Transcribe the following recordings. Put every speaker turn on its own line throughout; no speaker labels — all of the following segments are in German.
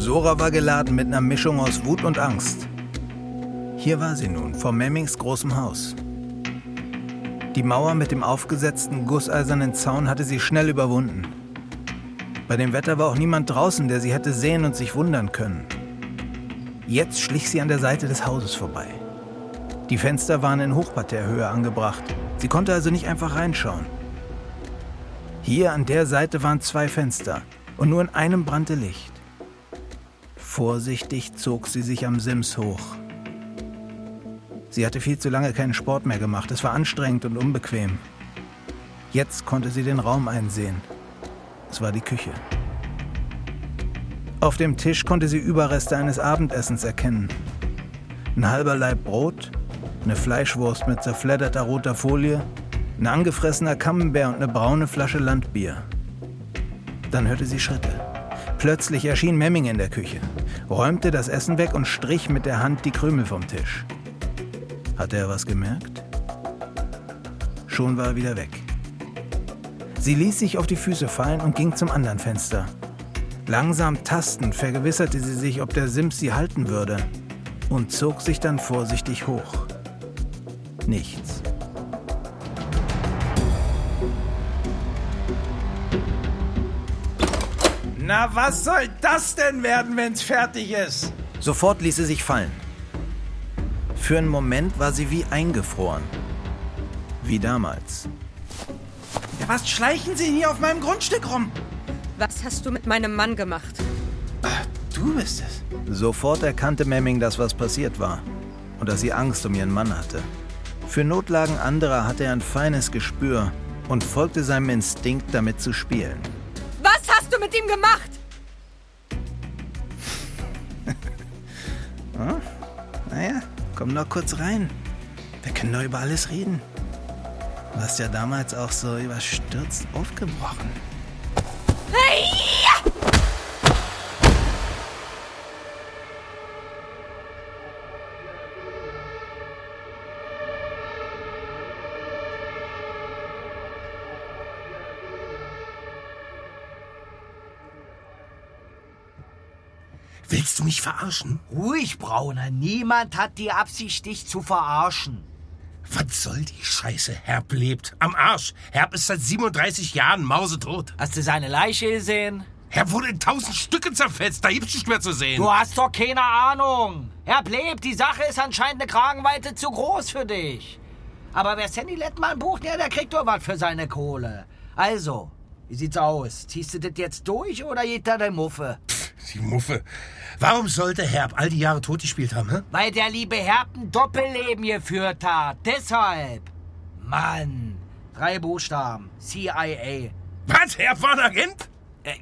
Sora war geladen mit einer Mischung aus Wut und Angst. Hier war sie nun, vor Memmings großem Haus. Die Mauer mit dem aufgesetzten gusseisernen Zaun hatte sie schnell überwunden. Bei dem Wetter war auch niemand draußen, der sie hätte sehen und sich wundern können. Jetzt schlich sie an der Seite des Hauses vorbei. Die Fenster waren in Hochparterrehöhe angebracht. Sie konnte also nicht einfach reinschauen. Hier an der Seite waren 2 Fenster und nur in einem brannte Licht. Vorsichtig zog sie sich am Sims hoch. Sie hatte viel zu lange keinen Sport mehr gemacht. Es war anstrengend und unbequem. Jetzt konnte sie den Raum einsehen. Es war die Küche. Auf dem Tisch konnte sie Überreste eines Abendessens erkennen. Ein halber Laib Brot, eine Fleischwurst mit zerfledderter roter Folie, ein angefressener Camembert und eine braune Flasche Landbier. Dann hörte sie Schritte. Plötzlich erschien Memming in der Küche, räumte das Essen weg und strich mit der Hand die Krümel vom Tisch. Hatte er was gemerkt? Schon war er wieder weg. Sie ließ sich auf die Füße fallen und ging zum anderen Fenster. Langsam tastend vergewisserte sie sich, ob der Sims sie halten würde und zog sich dann vorsichtig hoch. Nichts.
Na, was soll das denn werden, wenn's fertig ist?
Sofort ließ sie sich fallen. Für einen Moment war sie wie eingefroren. Wie damals.
Ja, was schleichen Sie hier auf meinem Grundstück rum?
Was hast du mit meinem Mann gemacht?
Ach, du bist es.
Sofort erkannte Memming, dass was passiert war und dass sie Angst um ihren Mann hatte. Für Notlagen anderer hatte er ein feines Gespür und folgte seinem Instinkt, damit zu spielen.
Was hast du mit ihm gemacht?
Oh, naja, komm noch kurz rein. Wir können doch über alles reden. Du hast ja damals auch so überstürzt aufgebrochen.
Hey!
Willst du mich verarschen?
Ruhig, Brauner. Niemand hat die Absicht, dich zu verarschen.
Was soll die Scheiße? Herb lebt. Am Arsch. Herb ist seit 37 Jahren mausetot.
Hast du seine Leiche gesehen?
Herb wurde in 1000 Stücke zerfetzt. Da gibt's nicht mehr zu sehen.
Du hast doch keine Ahnung. Herb lebt. Die Sache ist anscheinend eine Kragenweite zu groß für dich. Aber wer Sandy Lettmann bucht, ja, der kriegt doch was für seine Kohle. Also, wie sieht's aus? Ziehst du das jetzt durch oder geht da deine Muffe?
Die Muffe. Warum sollte Herb all die Jahre tot gespielt haben, hä?
Weil der liebe Herb ein Doppelleben geführt hat. Deshalb. Mann. 3 Buchstaben. CIA.
Was? Herb war ein Agent?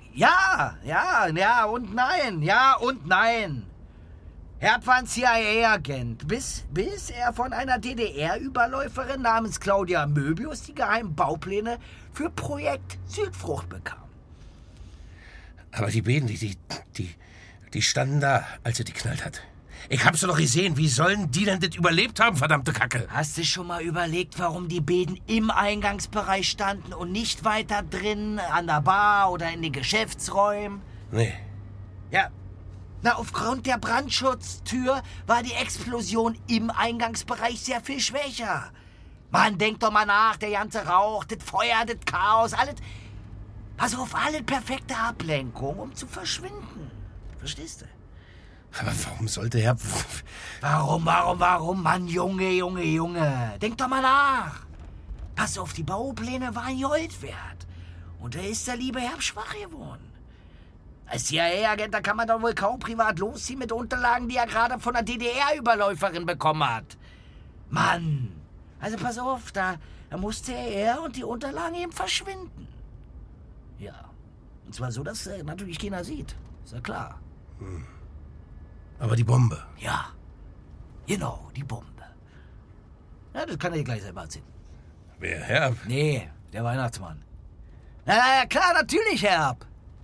Ja und nein. Ja und nein. Herb war ein CIA-Agent, bis er von einer DDR-Überläuferin namens Claudia Möbius die geheimen Baupläne für Projekt Südfrucht bekam.
Aber die Beden, die standen da, als er die geknallt hat. Ich hab's doch gesehen. Wie sollen die denn das überlebt haben, verdammte Kacke?
Hast du schon mal überlegt, warum die Beden im Eingangsbereich standen und nicht weiter drin, an der Bar oder in den Geschäftsräumen?
Nee.
Ja. Na, aufgrund der Brandschutztür war die Explosion im Eingangsbereich sehr viel schwächer. Mann, denk doch mal nach, der ganze Rauch, das Feuer, das Chaos, alles... Pass auf, alle perfekte Ablenkung, um zu verschwinden. Verstehst du?
Aber warum sollte Herr...
Warum? Mann, Junge. Denk doch mal nach. Pass auf, die Baupläne waren Gold wert. Und da ist der liebe Herr schwach geworden. Als CIA-Agent, da kann man doch wohl kaum privat losziehen mit Unterlagen, die er gerade von einer DDR-Überläuferin bekommen hat. Mann. Also pass auf, da musste er und die Unterlagen eben verschwinden. Ja. Und zwar so, dass natürlich keiner sieht. Ist ja klar.
Aber die Bombe.
Ja. Genau, die Bombe. Ja, das kann er dir gleich selber erzählen.
Wer, Herb?
Nee, der Weihnachtsmann. Na klar, natürlich, Herb.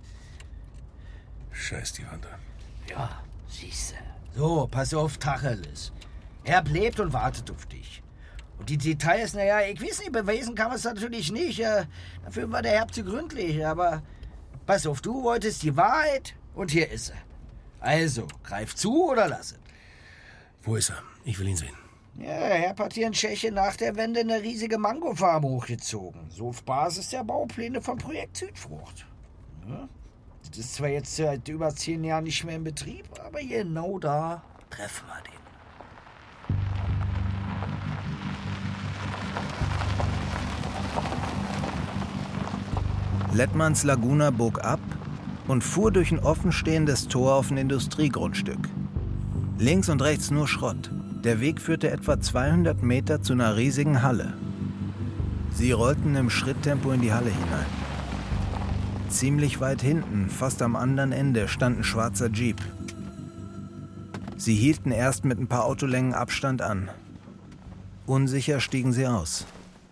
Scheiß die Wand an.
Ja, siehste. So, pass auf, Tacheles. Herb lebt und wartet auf dich. Und die Details, naja, ich weiß nicht, beweisen kann man es natürlich nicht. Dafür war der Herb zu gründlich. Aber pass auf, du wolltest die Wahrheit und hier ist sie. Also, greif zu oder lass es.
Wo ist er? Ich will ihn sehen.
Ja, Herr hat hier in Tschechien nach der Wende eine riesige Mangofarm hochgezogen. So auf Basis der Baupläne vom Projekt Südfrucht. Ja, das ist zwar jetzt seit über 10 Jahren nicht mehr in Betrieb, aber genau da treffen wir den.
Lettmanns Laguna bog ab und fuhr durch ein offenstehendes Tor auf ein Industriegrundstück. Links und rechts nur Schrott. Der Weg führte etwa 200 Meter zu einer riesigen Halle. Sie rollten im Schritttempo in die Halle hinein. Ziemlich weit hinten, fast am anderen Ende, stand ein schwarzer Jeep. Sie hielten erst mit ein paar Autolängen Abstand an. Unsicher stiegen sie aus.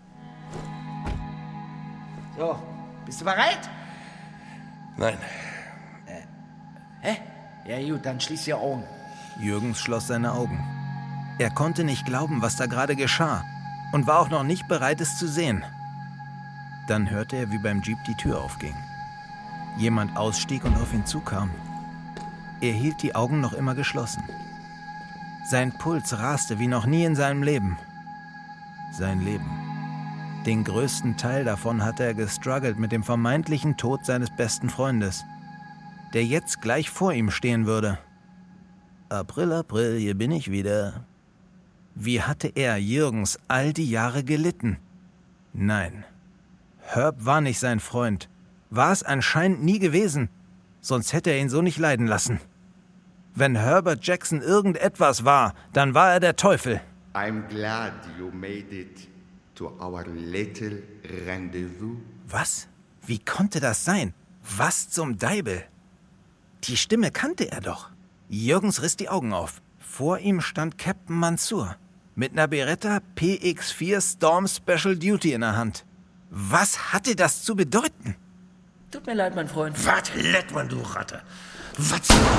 So, bist du bereit?
Nein.
Hä? Ja gut, dann schließ die Augen.
Jürgens schloss seine Augen. Er konnte nicht glauben, was da gerade geschah und war auch noch nicht bereit, es zu sehen. Dann hörte er, wie beim Jeep die Tür aufging. Jemand ausstieg und auf ihn zukam. Er hielt die Augen noch immer geschlossen. Sein Puls raste wie noch nie in seinem Leben. Sein Leben. Den größten Teil davon hatte er gestruggelt mit dem vermeintlichen Tod seines besten Freundes, der jetzt gleich vor ihm stehen würde. April, April, hier bin ich wieder. Wie hatte er, Jürgens, all die Jahre gelitten? Nein. Herb war nicht sein Freund. War es anscheinend nie gewesen. Sonst hätte er ihn so nicht leiden lassen. Wenn Herbert Jackson irgendetwas war, dann war er der Teufel.
I'm glad you made it to our little rendezvous.
Was? Wie konnte das sein? Was zum Deibel? Die Stimme kannte er doch. Jürgens riss die Augen auf. Vor ihm stand Captain Mansour mit einer Beretta PX4 Storm Special Duty in der Hand. Was hatte das zu bedeuten?
Tut mir leid, mein Freund.
Was, Lettmann, du Ratte? Was?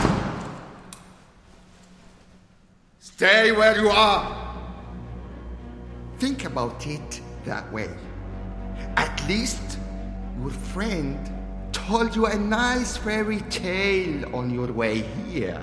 Stay where you are. Think about it that way. At least your friend told you a nice fairy tale on your way here.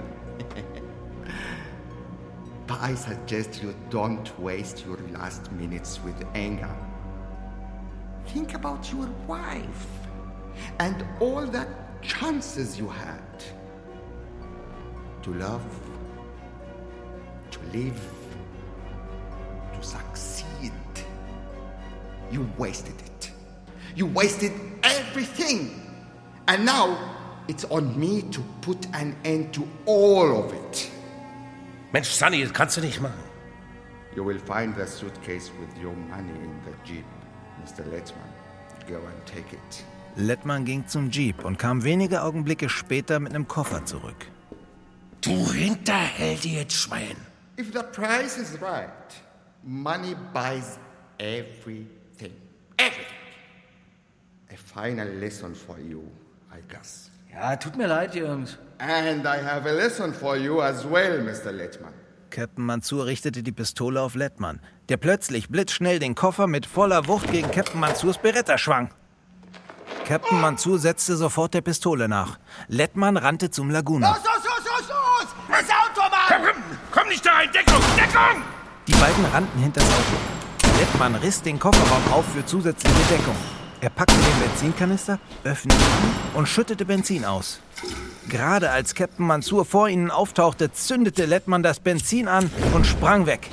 But I suggest you don't waste your last minutes with anger. Think about your wife and all the chances you had to love, to live, to succeed. You wasted it. You wasted everything. And now it's on me to put an end to all of it.
Mensch, Sonny, das kannst du nicht machen.
You will find the suitcase with your money in the Jeep, Mr. Lettmann. Go and take it.
Lettmann ging zum Jeep und kam wenige Augenblicke später mit einem Koffer zurück.
Du hinterhältiges Schwein.
If the price is right, money buys everything. Everything. A final lesson for you, I guess.
Ja, tut mir leid, Jungs.
And I have a lesson for you as well, Mr. Lettmann.
Captain Mansour richtete die Pistole auf Lettmann, der plötzlich blitzschnell den Koffer mit voller Wucht gegen Captain Mansours Beretta schwang. Captain Mansour setzte sofort der Pistole nach. Lettmann rannte zum Laguna.
Los! Das Auto, Mann!
Komm nicht da rein! Deckung! Deckung!
Die beiden rannten hinters Auto. Lettmann riss den Kofferraum auf für zusätzliche Deckung. Er packte den Benzinkanister, öffnete ihn und schüttete Benzin aus. Gerade als Captain Mansour vor ihnen auftauchte, zündete Lettmann das Benzin an und sprang weg.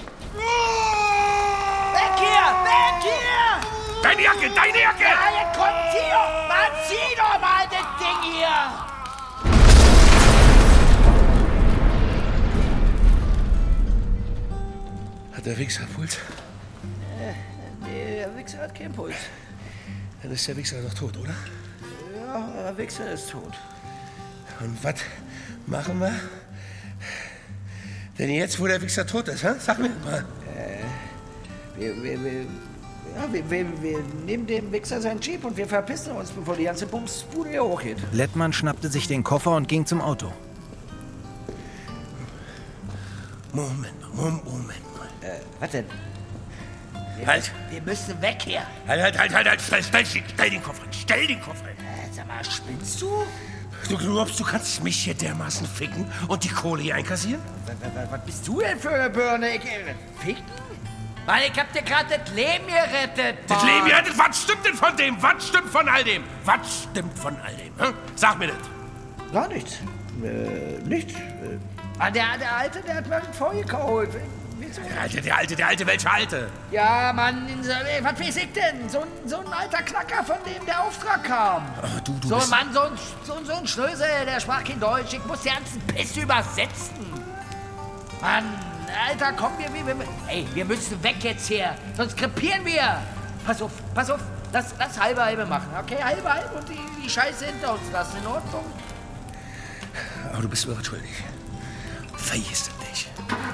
Weg hier! Weg hier!
Deine Jacke! Deine Jacke!
Ja, jetzt kommt hier! Mann, zieh doch mal das Ding hier!
Hat der Wichser Puls?
Nee, der Wichser hat keinen Puls.
Dann ist der Wichser doch tot, oder?
Ja, der Wichser ist tot.
Und was machen wir? Denn jetzt, wo der Wichser tot ist, sag mir mal.
Wir nehmen dem Wichser seinen Jeep und wir verpissen uns, bevor die ganze Bumsbude hier hochgeht.
Lettmann schnappte sich den Koffer und ging zum Auto.
Moment mal.
Was denn?
Halt!
Wir müssen weg hier.
Halt! Stell den Koffer hin! Stell den Koffer hin!
Sag mal, spinnst du?
Du glaubst, du kannst mich hier dermaßen ficken und die Kohle hier einkassieren?
Was bist du denn für eine Birne? Ficken? Mann, ich hab dir gerade das Leben gerettet, Mann.
Das Leben gerettet? Was stimmt denn von dem? Was stimmt von all dem? Was stimmt von all dem? Hm? Sag mir das.
Gar nichts. Nichts. Der Alte, der hat mir das vorgekaut.
Der Alte, welcher Alte?
Ja, Mann, was weiß ich denn? So ein alter Knacker, von dem der Auftrag kam.
Ach, du
so
bist...
ein Mann, so ein Schnösel, der sprach kein Deutsch. Ich muss den ganzen Piss übersetzen. Mann, Alter, komm, wir müssen weg jetzt hier, sonst krepieren wir. Pass auf, lass halbe machen, okay? Halbe und die Scheiße hinter uns lassen, in Ordnung?
Aber du bist mir was schuldig. Vergiss es nicht.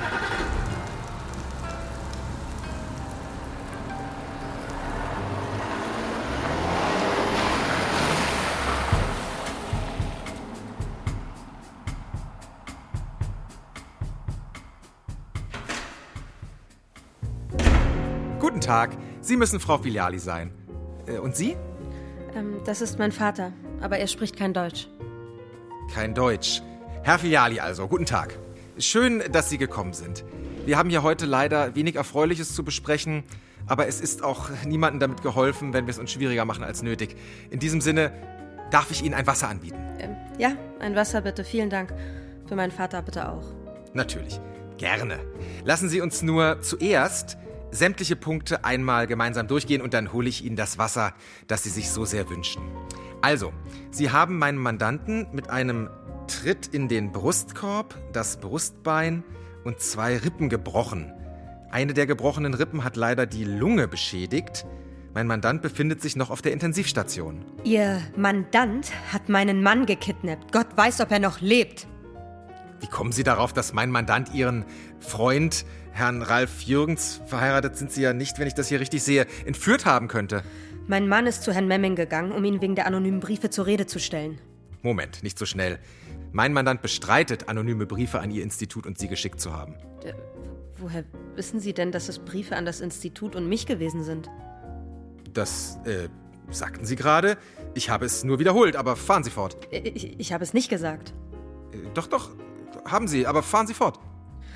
Guten Tag, Sie müssen Frau Filiali sein. Und Sie?
Das ist mein Vater, aber er spricht kein Deutsch.
Kein Deutsch. Herr Filiali also, guten Tag. Schön, dass Sie gekommen sind. Wir haben hier heute leider wenig Erfreuliches zu besprechen, aber es ist auch niemandem damit geholfen, wenn wir es uns schwieriger machen als nötig. In diesem Sinne, darf ich Ihnen ein Wasser anbieten?
Ja, ein Wasser bitte, vielen Dank. Für meinen Vater bitte auch.
Natürlich, gerne. Lassen Sie uns nur zuerst sämtliche Punkte einmal gemeinsam durchgehen und dann hole ich Ihnen das Wasser, das Sie sich so sehr wünschen. Also, Sie haben meinen Mandanten mit einem Tritt in den Brustkorb, das Brustbein und 2 Rippen gebrochen. Eine der gebrochenen Rippen hat leider die Lunge beschädigt. Mein Mandant befindet sich noch auf der Intensivstation.
Ihr Mandant hat meinen Mann gekidnappt. Gott weiß, ob er noch lebt.
Wie kommen Sie darauf, dass mein Mandant Ihren Freund, Herrn Ralf Jürgens, verheiratet sind Sie ja nicht, wenn ich das hier richtig sehe, entführt haben könnte?
Mein Mann ist zu Herrn Memming gegangen, um ihn wegen der anonymen Briefe zur Rede zu stellen.
Moment, nicht so schnell. Mein Mandant bestreitet, anonyme Briefe an Ihr Institut und Sie geschickt zu haben.
Woher wissen Sie denn, dass es Briefe an das Institut und mich gewesen sind?
Das, sagten Sie gerade. Ich habe es nur wiederholt, aber fahren Sie fort.
Ich habe es nicht gesagt.
Doch, haben Sie, aber fahren Sie fort.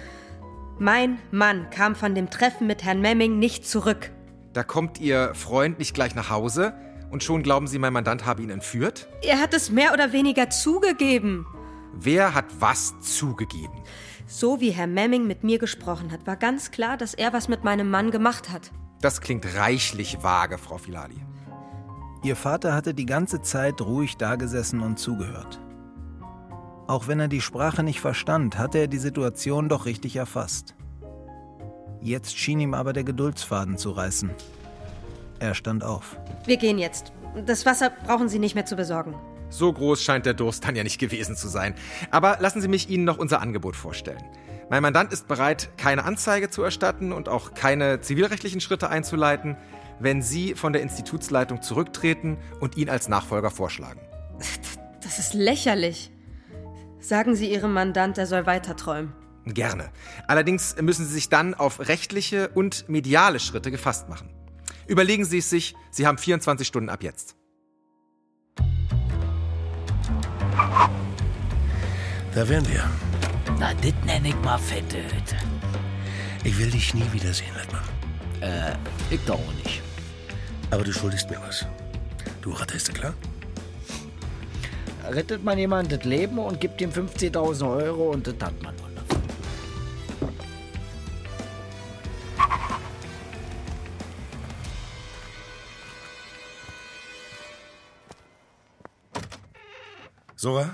Mein Mann kam von dem Treffen mit Herrn Memming nicht zurück.
Da kommt Ihr Freund nicht gleich nach Hause und schon glauben Sie, mein Mandant habe ihn entführt?
Er hat es mehr oder weniger zugegeben.
Wer hat was zugegeben?
So wie Herr Memming mit mir gesprochen hat, war ganz klar, dass er was mit meinem Mann gemacht hat.
Das klingt reichlich vage, Frau Filiali.
Ihr Vater hatte die ganze Zeit ruhig dagesessen und zugehört. Auch wenn er die Sprache nicht verstand, hatte er die Situation doch richtig erfasst. Jetzt schien ihm aber der Geduldsfaden zu reißen. Er stand auf.
Wir gehen jetzt. Das Wasser brauchen Sie nicht mehr zu besorgen.
So groß scheint der Durst dann ja nicht gewesen zu sein. Aber lassen Sie mich Ihnen noch unser Angebot vorstellen. Mein Mandant ist bereit, keine Anzeige zu erstatten und auch keine zivilrechtlichen Schritte einzuleiten, wenn Sie von der Institutsleitung zurücktreten und ihn als Nachfolger vorschlagen.
Das ist lächerlich. Sagen Sie Ihrem Mandant, er soll weiter träumen.
Gerne. Allerdings müssen Sie sich dann auf rechtliche und mediale Schritte gefasst machen. Überlegen Sie es sich, Sie haben 24 Stunden ab jetzt.
Da wären wir.
Na, das nenn ich mal fette Hütte.
Ich will dich nie wiedersehen, Leitmann.
Ich doch auch nicht.
Aber du schuldest mir was. Du Ratte, ist dir klar?
Rettet man jemand das Leben und gibt ihm 15.000 Euro und das hat man wundervoll.
Sora?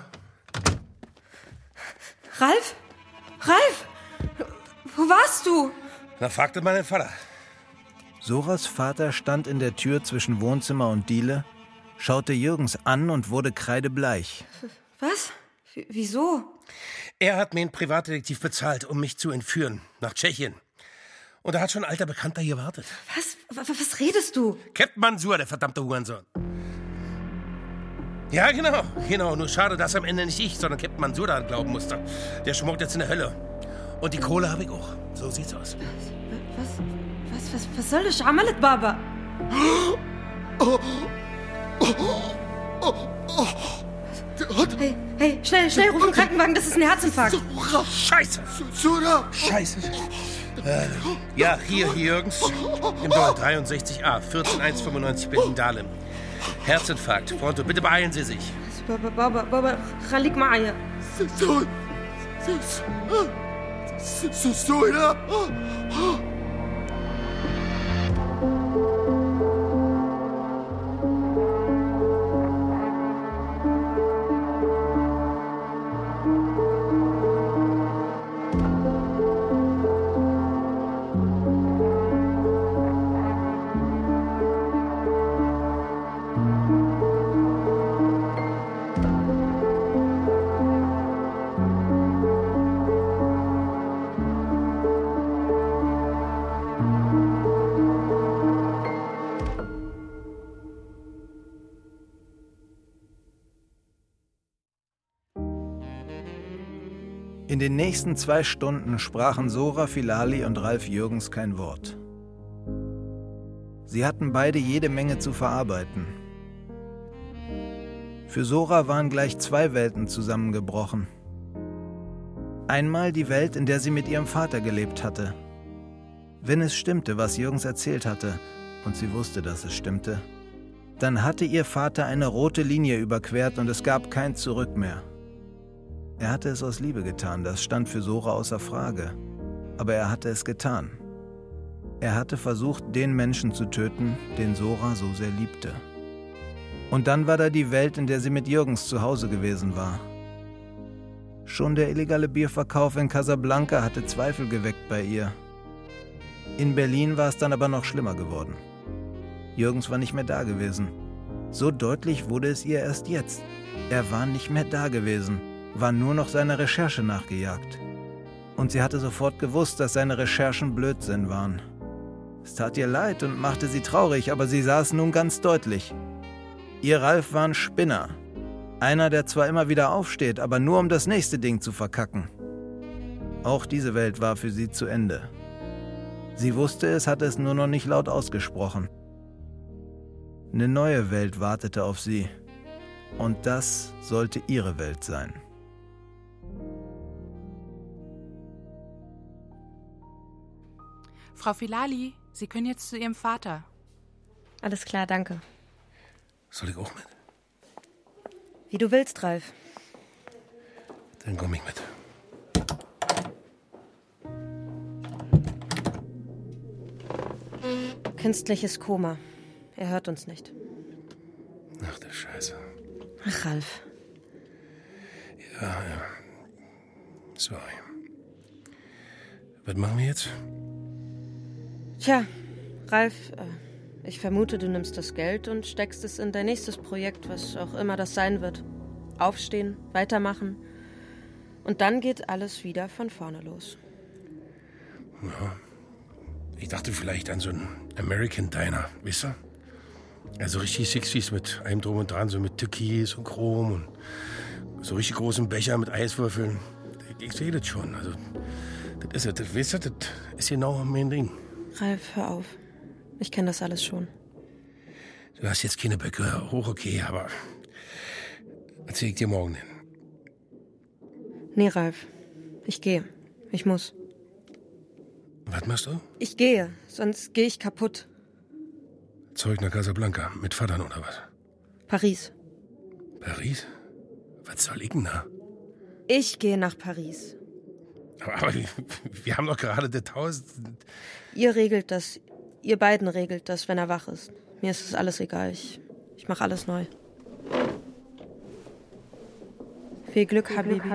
Ralf? Ralf? Wo warst du?
Na, fragte meinen Vater.
Soras Vater stand in der Tür zwischen Wohnzimmer und Diele, schaute Jürgens an und wurde kreidebleich.
Was? Wieso?
Er hat mir einen Privatdetektiv bezahlt, um mich zu entführen, nach Tschechien. Und da hat schon ein alter Bekannter hier gewartet.
Was redest du?
Captain Mansour, der verdammte Hurensohn. Ja, genau. Nur schade, dass am Ende nicht ich, sondern Captain Mansour daran glauben musste. Der schmort jetzt in der Hölle. Und die Kohle habe ich auch. So sieht's aus.
Was soll das, عملت Baba? Hey, schnell, ruf einen Krankenwagen, das ist ein Herzinfarkt.
Scheiße! Scheiße. Ja, hier, Jürgens. Im Door 63a, 14195 Berlin-Dahlem. Herzinfarkt. Pronto, bitte beeilen Sie sich.
Baba, خليك معايا.
In den nächsten 2 Stunden sprachen Zora Filali und Ralf Jürgens kein Wort. Sie hatten beide jede Menge zu verarbeiten. Für Zora waren gleich 2 Welten zusammengebrochen. Einmal die Welt, in der sie mit ihrem Vater gelebt hatte. Wenn es stimmte, was Jürgens erzählt hatte, und sie wusste, dass es stimmte, dann hatte ihr Vater eine rote Linie überquert und es gab kein Zurück mehr. Er hatte es aus Liebe getan, das stand für Zora außer Frage. Aber er hatte es getan. Er hatte versucht, den Menschen zu töten, den Zora so sehr liebte. Und dann war da die Welt, in der sie mit Jürgens zu Hause gewesen war. Schon der illegale Bierverkauf in Casablanca hatte Zweifel geweckt bei ihr. In Berlin war es dann aber noch schlimmer geworden. Jürgens war nicht mehr da gewesen. So deutlich wurde es ihr erst jetzt. Er war nicht mehr da gewesen, war nur noch seiner Recherche nachgejagt. Und sie hatte sofort gewusst, dass seine Recherchen Blödsinn waren. Es tat ihr leid und machte sie traurig, aber sie sah es nun ganz deutlich. Ihr Ralf war ein Spinner. Einer, der zwar immer wieder aufsteht, aber nur um das nächste Ding zu verkacken. Auch diese Welt war für sie zu Ende. Sie wusste es, hatte es nur noch nicht laut ausgesprochen. Eine neue Welt wartete auf sie. Und das sollte ihre Welt sein.
Frau Filali, Sie können jetzt zu Ihrem Vater.
Alles klar, danke.
Soll ich auch mit?
Wie du willst, Ralf.
Dann komm ich mit.
Künstliches Koma. Er hört uns nicht.
Ach du Scheiße.
Ach, Ralf.
Ja. Sorry. Was machen wir jetzt?
Tja, Ralf, ich vermute, du nimmst das Geld und steckst es in dein nächstes Projekt, was auch immer das sein wird. Aufstehen, weitermachen. Und dann geht alles wieder von vorne los.
Ja. Ich dachte vielleicht an so einen American Diner, weißt du? Also richtig 60s mit allem drum und dran, so mit Türkis und Chrom und so richtig großen Becher mit Eiswürfeln. Ich sehe das schon. Also, das ist genau mein Ding.
Ralf, hör auf. Ich kenne das alles schon.
Du hast jetzt keine Böcke, hoch okay, aber erzähl ich dir morgen hin.
Nee, Ralf. Ich gehe. Ich muss.
Was machst du?
Ich gehe, sonst gehe ich kaputt.
Zurück nach Casablanca, mit Vatern oder was?
Paris.
Paris? Was soll ich denn da?
Ich gehe nach Paris.
Aber wir haben doch gerade das Haus...
Ihr regelt das. Ihr beiden regelt das, wenn er wach ist. Mir ist es alles egal. Ich mache alles neu. Viel Glück, Habibi.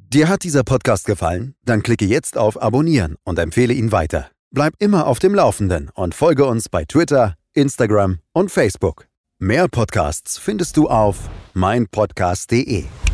Dir hat dieser Podcast gefallen? Dann klicke jetzt auf Abonnieren und empfehle ihn weiter. Bleib immer auf dem Laufenden und folge uns bei Twitter, Instagram und Facebook. Mehr Podcasts findest du auf meinpodcast.de.